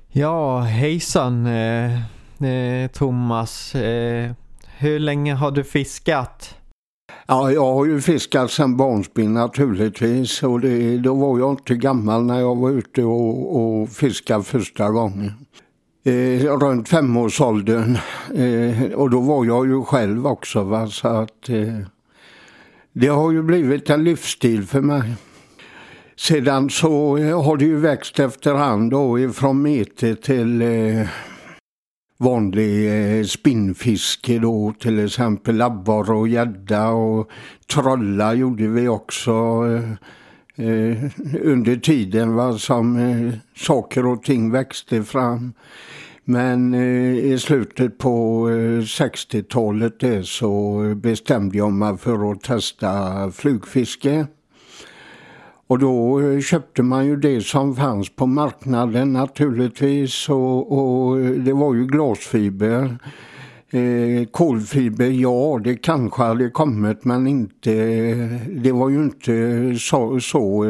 Ja, hejsan Thomas. Hur länge har du fiskat? Ja, jag har ju fiskat sedan barnsben naturligtvis, och då var jag inte gammal när jag var ute och fiskade första gången. Runt 5-årsåldern, och då var jag ju själv också, va? Så att det har ju blivit en livsstil för mig. Sedan så har det ju växt efterhand då, ifrån mete till vanlig spinnfiske då, till exempel labbar och gädda och trolla gjorde vi också under tiden, va, som saker och ting växte fram. Men i slutet på 60-talet så bestämde jag mig för att testa flugfiske. Och då köpte man ju det som fanns på marknaden naturligtvis, och det var ju glasfiber. Kolfiber, ja, det kanske hade kommit, men inte, det var ju inte så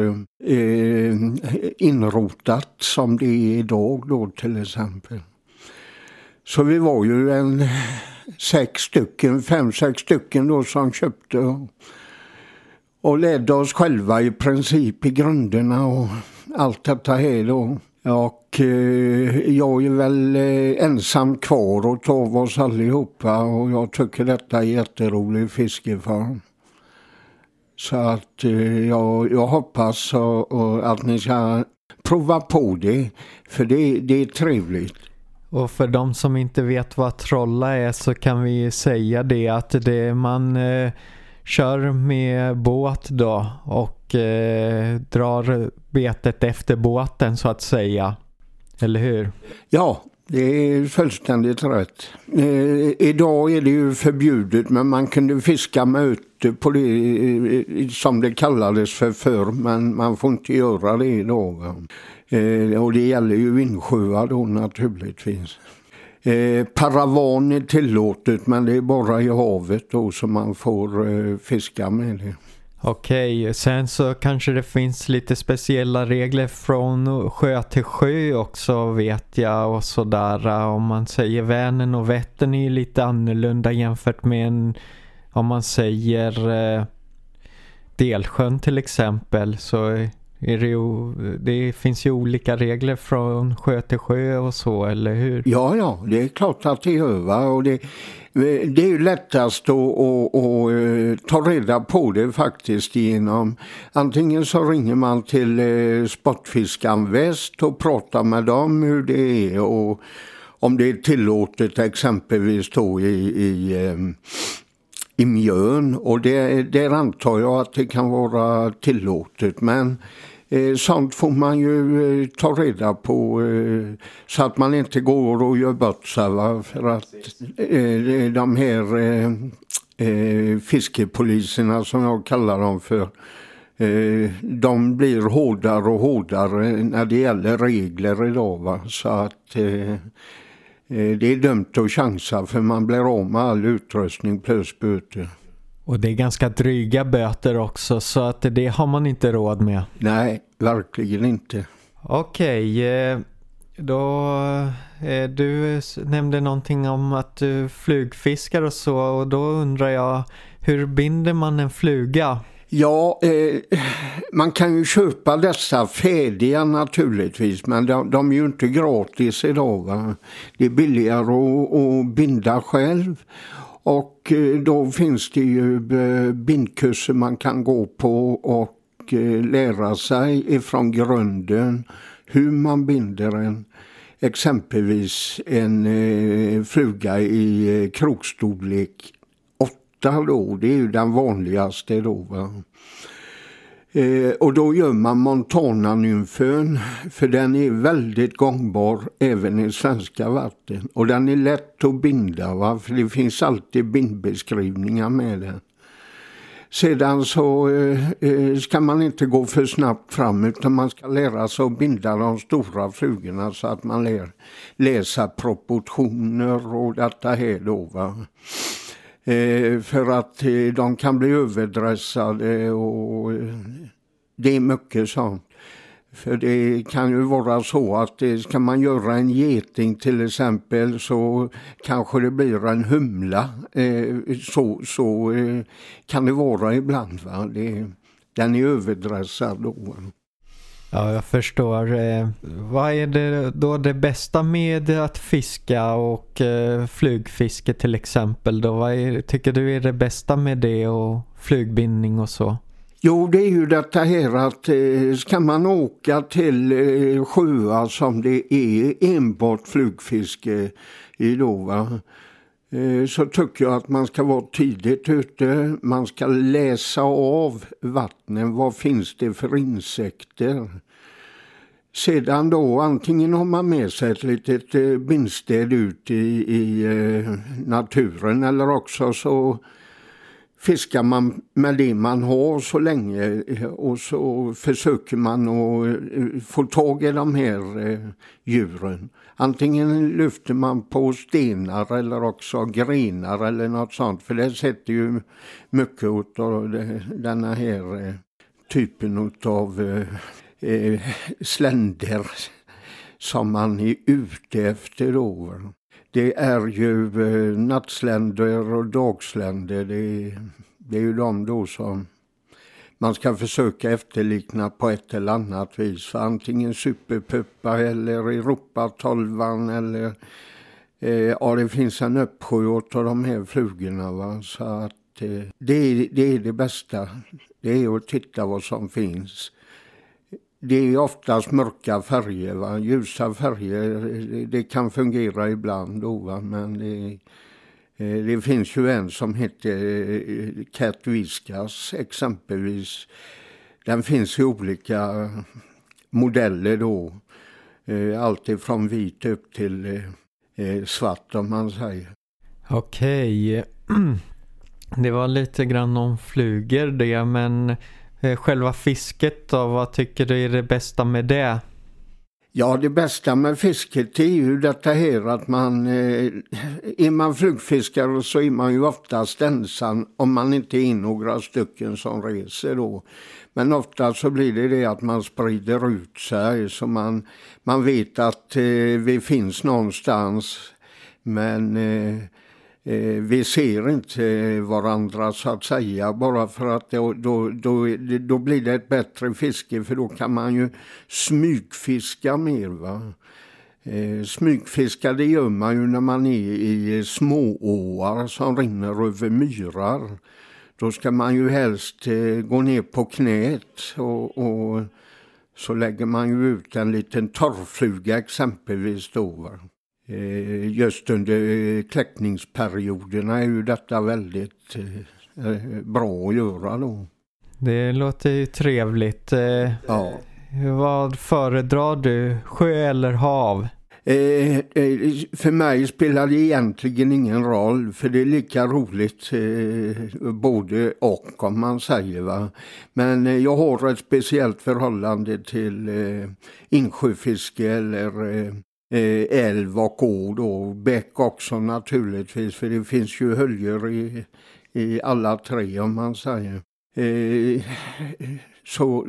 inrotat som det är idag då till exempel. Så vi var ju 5-6 stycken då som köpte och ledde oss själva i princip i grunderna och allt detta här då. Och jag är väl ensam kvar och tar oss allihopa, och jag tycker detta är jätterolig fiskeform. Så att jag hoppas att ni ska prova på det, för det är trevligt. Och för de som inte vet vad trolla är så kan vi säga det att man kör med båt då och drar betet efter båten så att säga. Eller hur? Ja, det är fullständigt rätt. Idag är det ju förbjudet, men man kunde fiska med ute på det som det kallades förr, men man får inte göra det idag. Och det gäller ju insjöar då naturligtvis. Paravan är tillåtet, men det är bara i havet då som man får fiska med det. Okej, sen så kanske det finns lite speciella regler från sjö till sjö också, vet jag, och sådär. Om man säger Vänern och Vättern är lite annorlunda jämfört med om man säger Delsjön till exempel, så är det finns ju olika regler från sjö till sjö och så, eller hur? Ja, det är klart att det gör, va? Och det är ju lättast att ta reda på det faktiskt genom, antingen så ringer man till Sportfiskan Väst och pratar med dem hur det är, och om det är tillåtet exempelvis då i Mjön, och där antar jag att det kan vara tillåtet, men sånt får man ju ta reda på så att man inte går och gör bort sig, va? För att de här fiskepoliserna som jag kallar dem för, de blir hårdare och hårdare när det gäller regler idag, va? Så att det är dumt att chansa, för man blir av med all utrustning plus böter. Och det är ganska dryga böter också, så att det har man inte råd med. Nej, verkligen inte. Okej, då du nämnde någonting om att du flugfiskar och så, och då undrar jag, hur binder man en fluga? Ja, man kan ju köpa dessa färdiga naturligtvis, men de är ju inte gratis idag, va? Det är billigare att binda själv. Och då finns det ju bindkurser man kan gå på och lära sig ifrån grunden hur man binder exempelvis en fluga i krokstorlek 8 då. Det är ju den vanligaste då, va? Och då gör man Montana-nymfön, för den är väldigt gångbar även i svenska vatten. Och den är lätt att binda, va? För det finns alltid bindbeskrivningar med den. Sedan så ska man inte gå för snabbt fram, utan man ska lära sig att binda de stora flugorna så att man läsa proportioner och detta här då, va? För att de kan bli överdressade och det är mycket sånt. För det kan ju vara så att ska man göra en geting till exempel så kanske det blir en humla. Så kan det vara ibland, va? Den är överdressad då. Ja, jag förstår. Vad är det då det bästa med att fiska och flugfiske till exempel? Då? Tycker du är det bästa med det och flugbindning och så? Jo, det är ju detta här att ska man åka till sjöar som det är enbart flugfiske i då, va? Så tycker jag att man ska vara tidigt ute. Man ska läsa av vattnen. Vad finns det för insekter? Sedan då antingen har man med sig ett litet bindstäd ut i naturen eller också så fiskar man med det man har så länge och så försöker man att få tag i de här djuren. Antingen lyfter man på stenar eller också grenar eller något sånt. För det sätter ju mycket av denna här typen av sländer som man är ute efter då. Det är ju nattsländer och dagsländer. Det är ju de då som man ska försöka efterlikna på ett eller annat vis. För antingen superpuppa eller Europatolvan eller ja, det finns en uppsjö av de här flugorna, va? Så att det är det bästa. Det är att titta vad som finns. Det är oftast mörka färger, va? Ljusa färger, det kan fungera ibland då, va? Men det finns ju en som heter Catviskas exempelvis. Den finns i olika modeller då. Allt ifrån vit upp till svart om man säger. Okej, det var lite grann om flugor det, men själva fisket då, vad tycker du är det bästa med det? Ja, det bästa med fisket är ju detta här att är man flugfiskare så är man ju oftast ensam om man inte är några stycken som reser då. Men ofta så blir det att man sprider ut sig så man vet att vi finns någonstans men vi ser inte varandra så att säga bara för att då blir det ett bättre fiske för då kan man ju smygfiska mer, va? Smygfiska det gör man ju när man är i smååar som rinner över myrar. Då ska man ju helst gå ner på knät och så lägger man ju ut en liten torrfluga exempelvis då, va? Just under kläckningsperioderna är ju detta väldigt bra att göra då. Det låter ju trevligt. Ja. Vad föredrar du? Sjö eller hav? För mig spelar det egentligen ingen roll för det är lika roligt både och om man säger, va. Men jag har ett speciellt förhållande till insjöfiske eller älv och å och bäck också naturligtvis för det finns ju höljor i alla tre om man säger. Så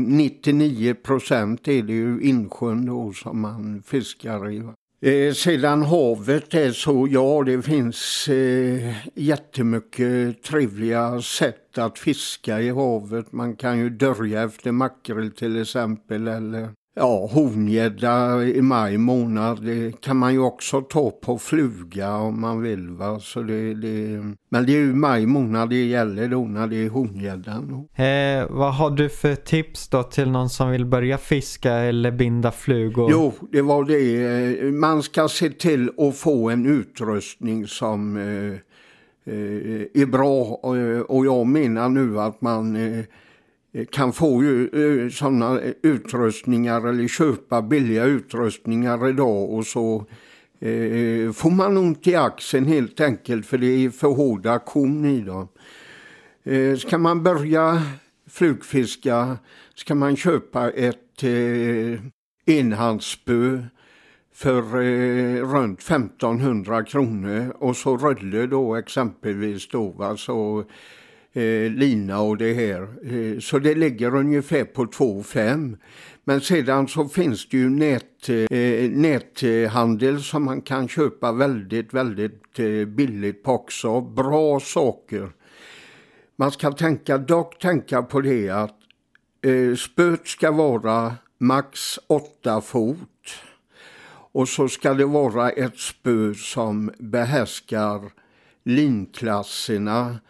99% är det ju insjön då som man fiskar i. Sedan havet är så, ja det finns jättemycket trevliga sätt att fiska i havet. Man kan ju dörja efter makrill till exempel eller horngädda i maj månad. Det kan man ju också ta på fluga om man vill, va? Så men det är ju maj månad det gäller då när det är horngäddan. Vad har du för tips då till någon som vill börja fiska eller binda flugor? Jo, det var det. Man ska se till att få en utrustning som är bra och jag menar nu att man kan få ju sådana utrustningar eller köpa billiga utrustningar idag och så får man ont i axeln helt enkelt för det är för hårda kon i dem. Ska man börja flugfiska ska man köpa ett enhandsspö för runt 1500 kronor och så rödle då exempelvis då, va? Så lina och det här. Så det ligger ungefär på 2,5. Men sedan så finns det ju näthandel som man kan köpa väldigt, väldigt billigt på också. Bra saker. Man ska dock tänka på det att spöt ska vara max 8 fot. Och så ska det vara ett spö som behärskar linklasserna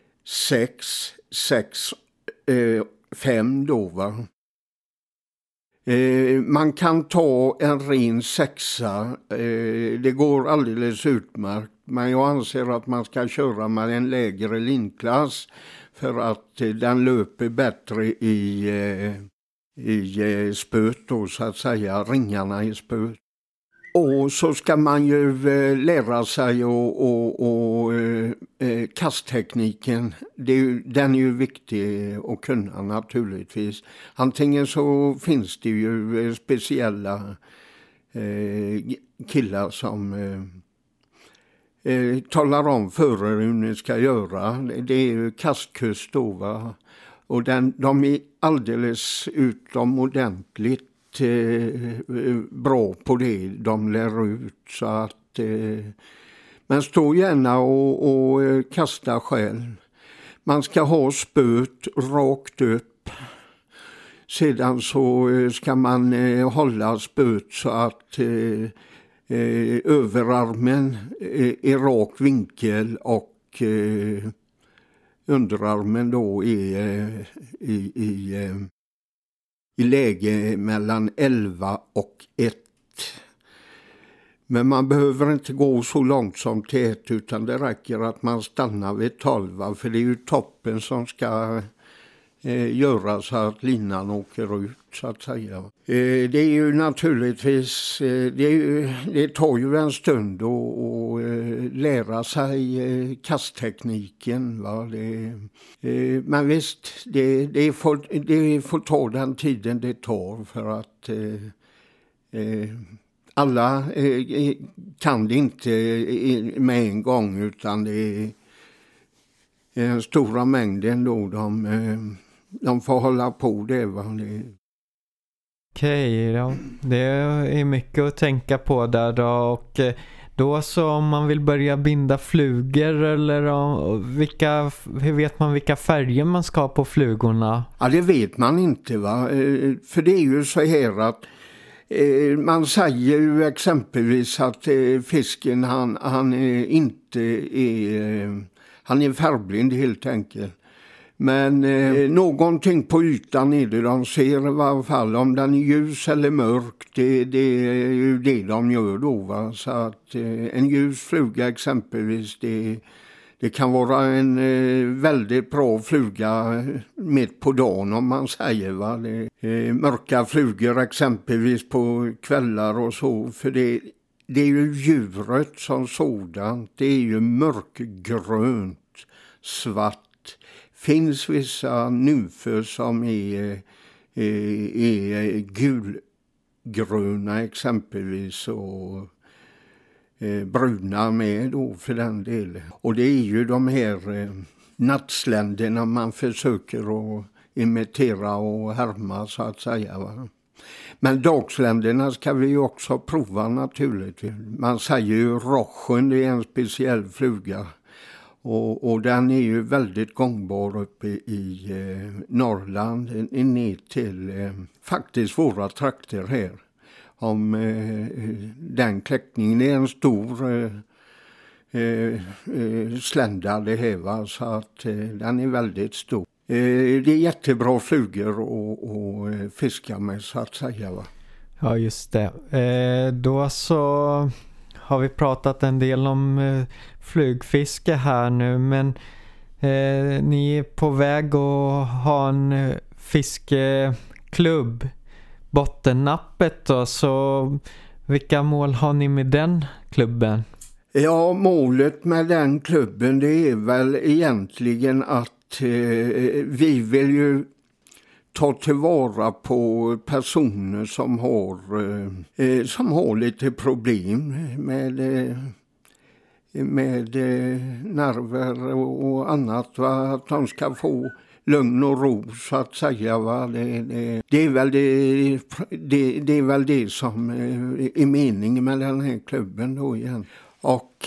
5 då va. Man kan ta en ren 6. Det går alldeles utmärkt. Men jag anser att man ska köra med en lägre linklass för att den löper bättre i spöt då, så att säga, ringarna i spöt. Och så ska man ju lära sig och kasttekniken. Den är ju viktig att kunna naturligtvis. Antingen så finns det ju speciella killar som talar om för er hur ni ska göra. Det är ju kastkurs då va. Och de är alldeles utomordentligt bra på det de lär ut, så att men stå gärna och kasta själv. Man ska ha spöt rakt upp. Sedan så ska man hålla spöt så att överarmen är rak vinkel och underarmen då är i läge mellan 11 och 1. Men man behöver inte gå så långt som till 1, utan det räcker att man stannar vid 12. För det är ju toppen som ska göra så att linan åker ut, så att säga. Det är ju naturligtvis, det tar ju en stund att lära sig kasttekniken. Va? Men visst, det får ta den tiden det tar, för att alla kan det inte med en gång, utan det är den stora mängden då de får hålla på det. Va? Okej, ja. Det är mycket att tänka på där då. Och då så om man vill börja binda flugor, eller hur vet man vilka färger man ska ha på flugorna? Ja, det vet man inte va. För det är ju så här att man säger ju exempelvis att fisken han inte är, han är färgblind helt enkelt. Men någonting på ytan är det de ser i varje fall. Om den är ljus eller mörk, det är ju det de gör då va. Så att en ljus fluga exempelvis, det kan vara en väldigt bra fluga mitt på dagen om man säger va. Mörka flugor exempelvis på kvällar och så, för det är ju djuret som sådant. Det är ju mörkgrönt, svart. Finns vissa nymfer som är gulgröna exempelvis, och bruna med då för den delen. Och det är ju de här nattsländerna man försöker att imitera och härma, så att säga va. Men dagsländerna ska vi ju också prova naturligtvis. Man säger ju rochen, det är en speciell fluga. Och den är ju väldigt gångbar uppe i Norrland, ner till faktiskt våra trakter här. Om den kläckningen är en stor slända det här va, så att den är väldigt stor. Det är jättebra flugor att fiska med, så att säga va. Ja just det. Då så har vi pratat en del om flugfiske här nu, men ni är på väg att ha en fiskeklubb, Bottennappet då, så vilka mål har ni med den klubben? Ja, målet med den klubben det är väl egentligen att vi vill ju ta tillvara på personer som har lite problem med med nerver och annat, va? Att de ska få lugn och ro så att säga, va? Det är väl det som är meningen med den här klubben då igen. Och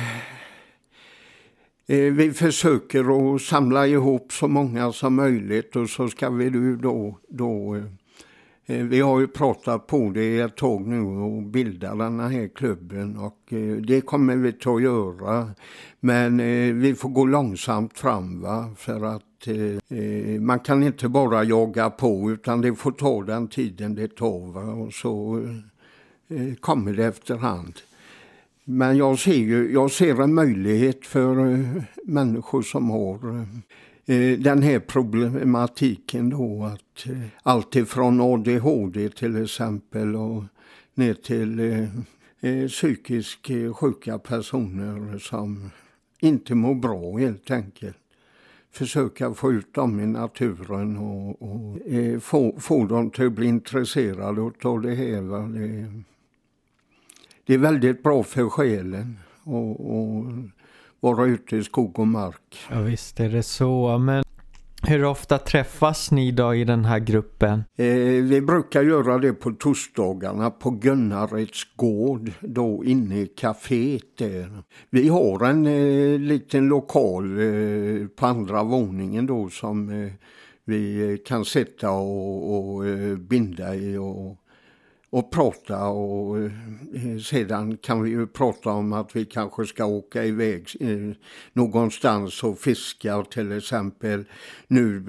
vi försöker att samla ihop så många som möjligt, och så ska vi då vi har ju pratat på det ett tag nu och bilda den här klubben, och det kommer vi att göra. Men vi får gå långsamt fram, va? För att man kan inte bara jaga på, utan det får ta den tiden det tar, va? Och så kommer det efterhand. Men jag ser en möjlighet för människor som har den här problematiken då, att allt ifrån ADHD till exempel och ner till psykiskt sjuka personer som inte mår bra helt enkelt. Försöka få ut dem i naturen och få dem till att bli intresserade av det här. Det är väldigt bra för själen och vara ute i skog och mark. Ja, visst är det så. Men hur ofta träffas ni då i den här gruppen? Vi brukar göra det på torsdagarna på Gunnarets gård, då inne i kaféet där. Vi har en liten lokal på andra våningen då som vi kan sätta och binda i och prata, och sedan kan vi ju prata om att vi kanske ska åka iväg någonstans och fiska, till exempel nu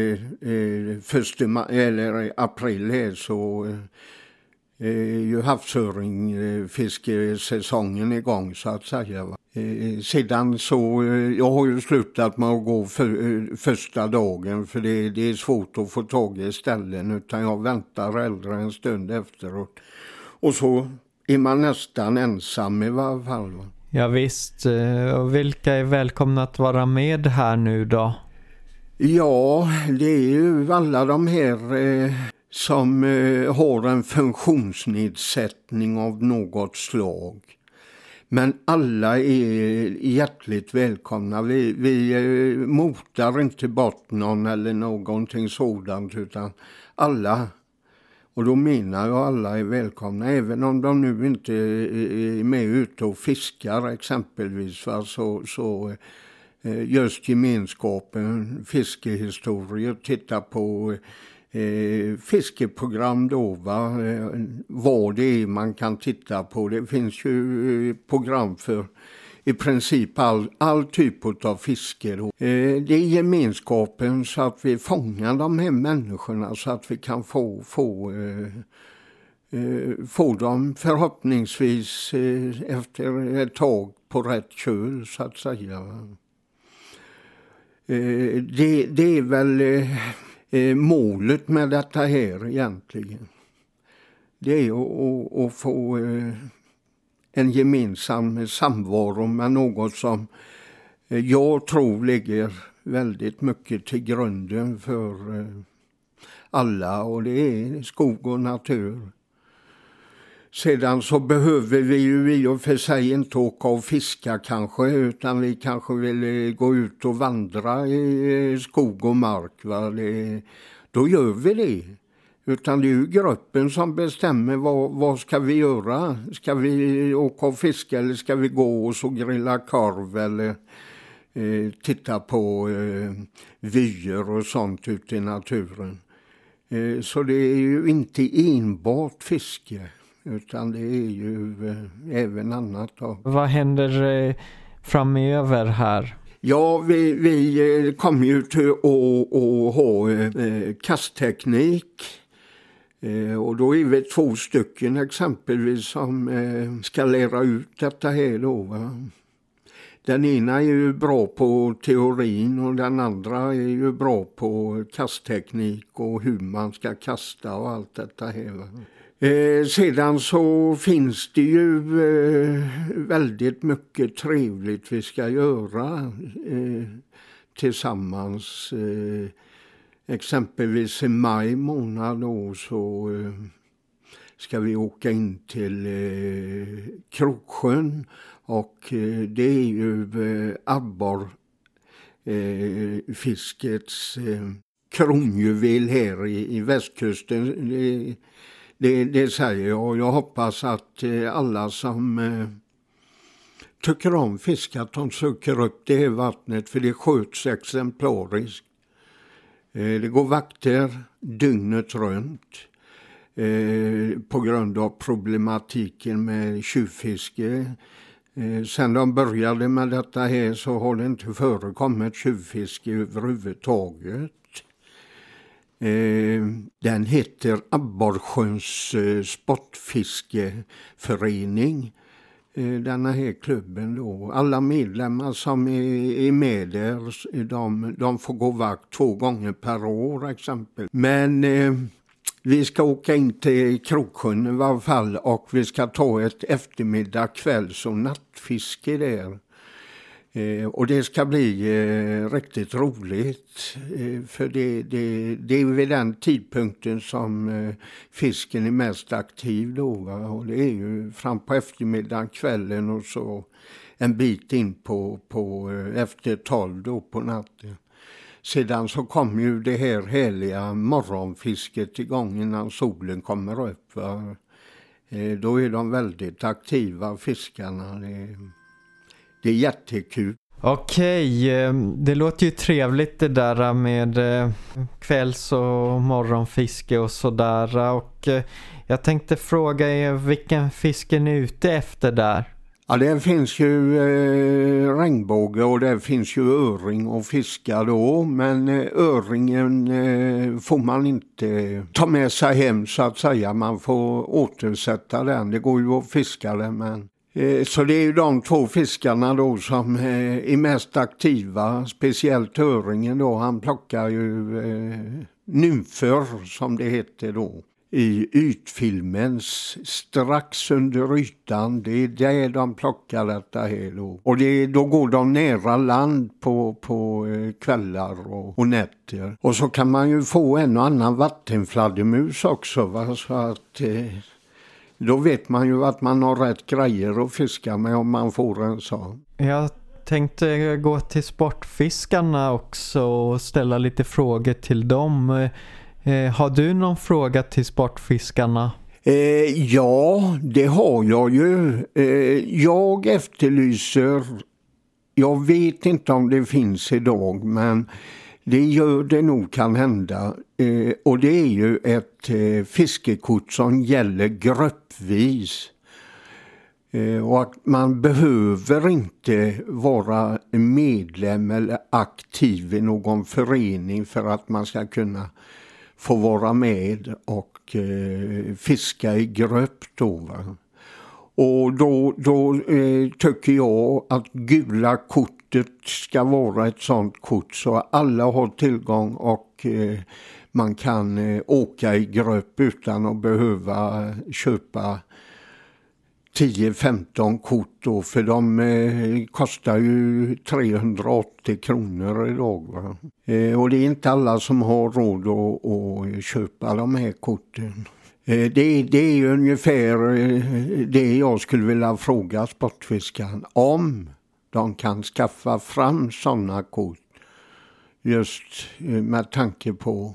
april här så ju havsöringfiskesäsongen igång så att säga. Sedan så, jag har ju slutat med att gå första dagen, för det är svårt att få tag i ställen, utan jag väntar äldre en stund efteråt. Och så är man nästan ensam i varje fall. Ja visst, och vilka är välkomna att vara med här nu då? Ja, det är ju alla de här som har en funktionsnedsättning av något slag. Men alla är hjärtligt välkomna. Vi motar inte bort någon eller någonting sådant, utan alla, och då menar jag alla, är välkomna. Även om de nu inte är med ute och fiskar exempelvis, så just gemenskapen, fiskehistorier, titta på fiskeprogram då, va? Vad det är man kan titta på. Det finns ju program för i princip all typ av fiske då. Det är gemenskapen, så att vi fångar de här människorna så att vi kan få dem förhoppningsvis efter ett tag på rätt köl så att säga. Det är väl målet med detta här egentligen. Det är att få en gemensam samvaro med något som jag tror ligger väldigt mycket till grunden för alla, och det är skog och natur. Sedan så behöver vi ju i och för sig inte åka och fiska kanske, utan vi kanske vill gå ut och vandra i skog och mark. Va? Då gör vi det. Utan det är ju gruppen som bestämmer vad ska vi göra. Ska vi åka och fiska, eller ska vi gå och så grilla korv eller titta på vyer och sånt ute i naturen. Så det är ju inte enbart fiske, utan det är ju även annat då. Vad händer framöver här? Ja, vi kommer ju till att ha kastteknik. Och då är vi 2 stycken exempelvis som ska lära ut detta här då, va? Den ena är ju bra på teorin och den andra är ju bra på kastteknik och hur man ska kasta och allt detta här, va? Sedan så finns det ju väldigt mycket trevligt vi ska göra tillsammans. Exempelvis i maj månad då så ska vi åka in till Kroksjön Och det är ju abborrfiskets kronjuvel här i västkusten. Det säger jag, och jag hoppas att alla som tycker om fisk att de söker upp det här vattnet, för det sköts exemplariskt. Det går vakter dygnet runt på grund av problematiken med tjuvfiske. Sen de började med detta här så har det inte förekommit tjuvfiske överhuvudtaget. Den heter Abborrsjöns sportfiskeförening, denna här klubben då. Alla medlemmar som är med där, de får gå vakt 2 gånger per år exempel. Men vi ska åka in till Kroksjön i varje fall, och vi ska ta ett eftermiddag, kvälls- och nattfiske där. Och det ska bli riktigt roligt, för det är vid den tidpunkten som fisken är mest aktiv då, va? Och det är ju fram på eftermiddagen, kvällen och så en bit in på efter 12 då på natten. Sedan så kommer ju det här härliga morgonfisket igång innan solen kommer upp, va? Då är de väldigt aktiva, fiskarna. Det är jättekul. Okej, det låter ju trevligt det där med kvälls- och morgonfiske och sådär. Och jag tänkte fråga er, vilken fisk är ni ute efter där? Ja, det finns ju regnbåge och det finns ju öring och fiska då. Men öringen får man inte ta med sig hem så att säga. Man får återsätta den. Det går ju att fiska den, men... Så det är ju de 2 fiskarna då som är mest aktiva, speciellt öringen då. Han plockar ju nymfer som det heter då. I ytfilmens strax under ytan, det är där de plockar detta här då. Och då går de nära land på kvällar och nätter. Och så kan man ju få en och annan vattenfladdermus också, va? Så att... Då vet man ju att man har rätt grejer att fiska med om man får en sån. Jag tänkte gå till sportfiskarna också och ställa lite frågor till dem. Har du någon fråga till sportfiskarna? Ja, det har jag ju. Jag efterlyser, jag vet inte om det finns idag, men det gör det nog kan hända. Och det är ju ett fiskekort som gäller gruppvis. Och att man behöver inte vara medlem eller aktiv i någon förening för att man ska kunna få vara med och fiska i grupp då, va? Och då tycker jag att gula kortet ska vara ett sånt kort så alla har tillgång och man kan åka i grupp utan att behöva köpa 10-15 kort då, för de kostar ju 380 kronor idag, va? Och det är inte alla som har råd att köpa de här korten. Det är ju ungefär det jag skulle vilja fråga sportfiskaren, om de kan skaffa fram sådana kort just med tanke på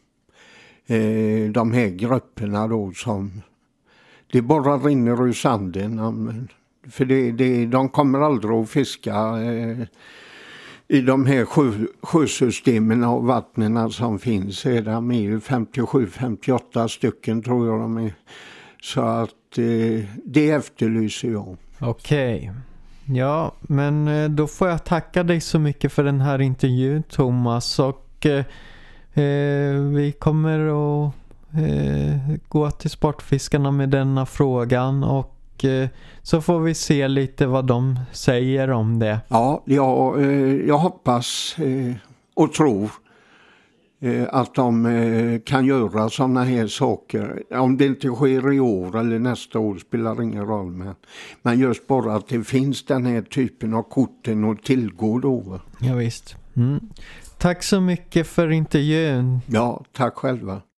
de här grupperna då som det bara rinner ur sanden. För de kommer aldrig att fiska i de här sjösystemen och vattnen som finns. De är ju 57-58 stycken tror jag de är. Så att det efterlyser jag. Okej. Ja, men då får jag tacka dig så mycket för den här intervjun, Thomas. Och vi kommer att gå till sportfiskarna med denna frågan och så får vi se lite vad de säger om det. Ja, jag hoppas och tror att de kan göra sådana här saker. Om det inte sker i år eller nästa år spelar ingen roll. Men just bara att det finns den här typen av korten att tillgå då. Ja, visst. Tack så mycket för intervjun. Ja, tack själva.